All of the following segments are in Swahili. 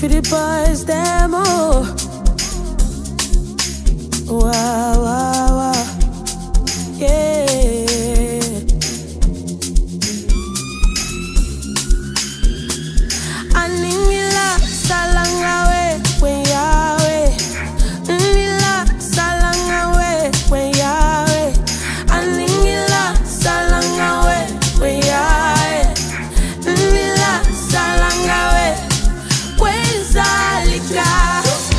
for the boys, them oh. Wow, wow, wow. Yeah. Aningila salangawe when yawe. Aningila salangawe when yawe. Aningila salangawe when yawe. Aningila salangawe when zalika.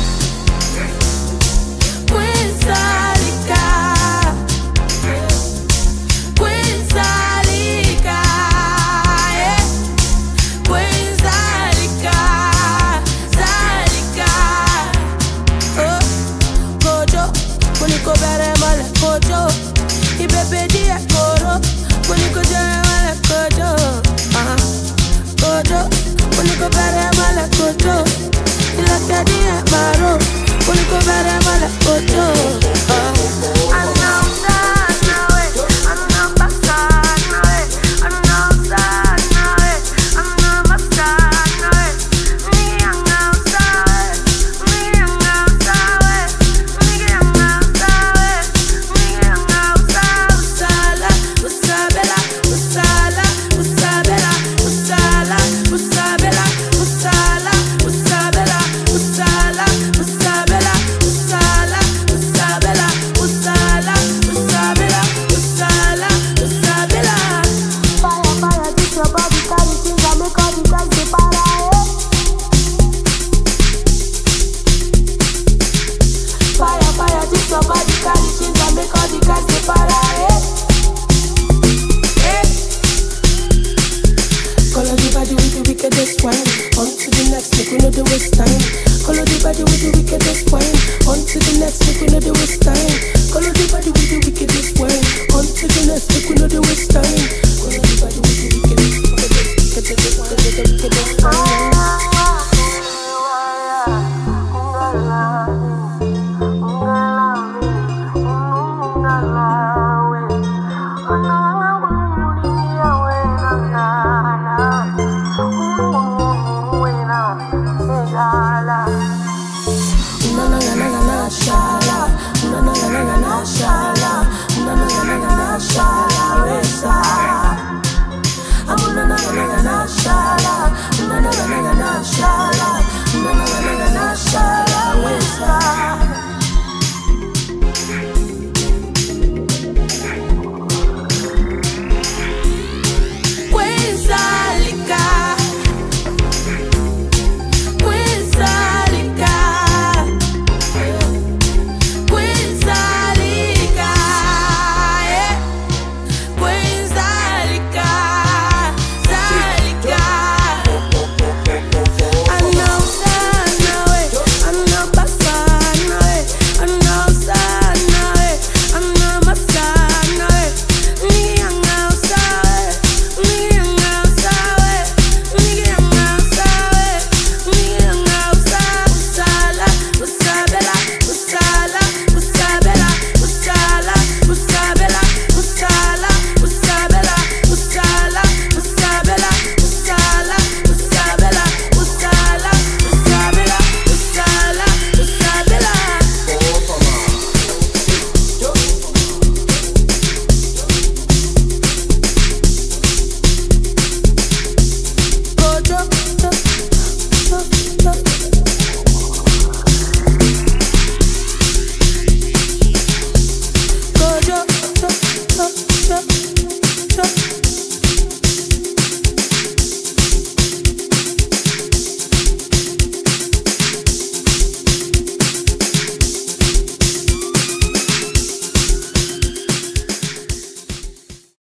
Color the body with the wickedest wine. On to the next, make we know the waste time. Color the body with the wickedest wine. On to the next, make we know the waste time. Color the body with the wickedest wine.